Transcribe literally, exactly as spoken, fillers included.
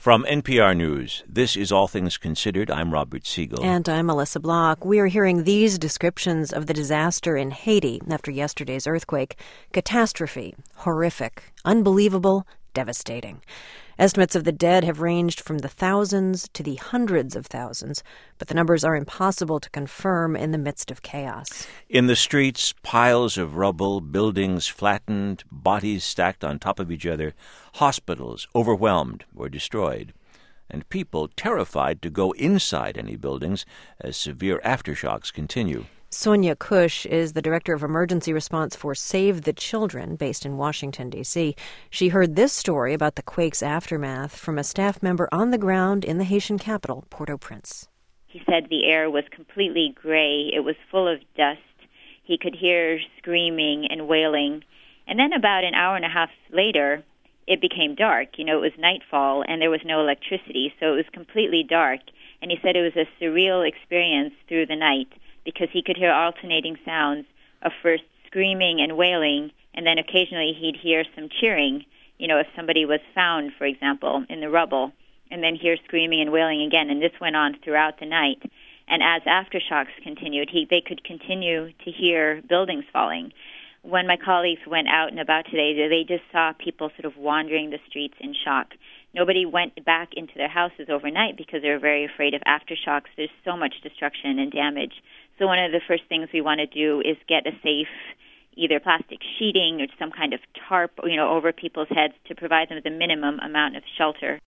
From N P R News, this is All Things Considered. I'm Robert Siegel. And I'm Melissa Block. We are hearing these descriptions of the disaster in Haiti after yesterday's earthquake. Catastrophe, horrific, unbelievable, devastating. Estimates of the dead have ranged from the thousands to the hundreds of thousands, but the numbers are impossible to confirm in the midst of chaos. In the streets, piles of rubble, buildings flattened, bodies stacked on top of each other, hospitals overwhelmed or destroyed, and people terrified to go inside any buildings as severe aftershocks continue. Sonia Cush is the Director of Emergency Response for Save the Children, based in Washington, D C She heard this story about the quake's aftermath from a staff member on the ground in the Haitian capital, Port-au-Prince. He said the air was completely gray. It was full of dust. He could hear screaming and wailing. And then about an hour and a half later, it became dark. You know, it was nightfall, and there was no electricity, so it was completely dark. And he said it was a surreal experience through the night, because he could hear alternating sounds of first screaming and wailing, and then occasionally he'd hear some cheering, you know, if somebody was found, for example, in the rubble, and then hear screaming and wailing again. And this went on throughout the night. And as aftershocks continued, he, they could continue to hear buildings falling. When my colleagues went out and about today, they just saw people sort of wandering the streets in shock. Nobody went back into their houses overnight because they were very afraid of aftershocks. There's so much destruction and damage. So one of the first things we want to do is get a safe, either plastic sheeting or some kind of tarp, you know, over people's heads to provide them with a minimum amount of shelter.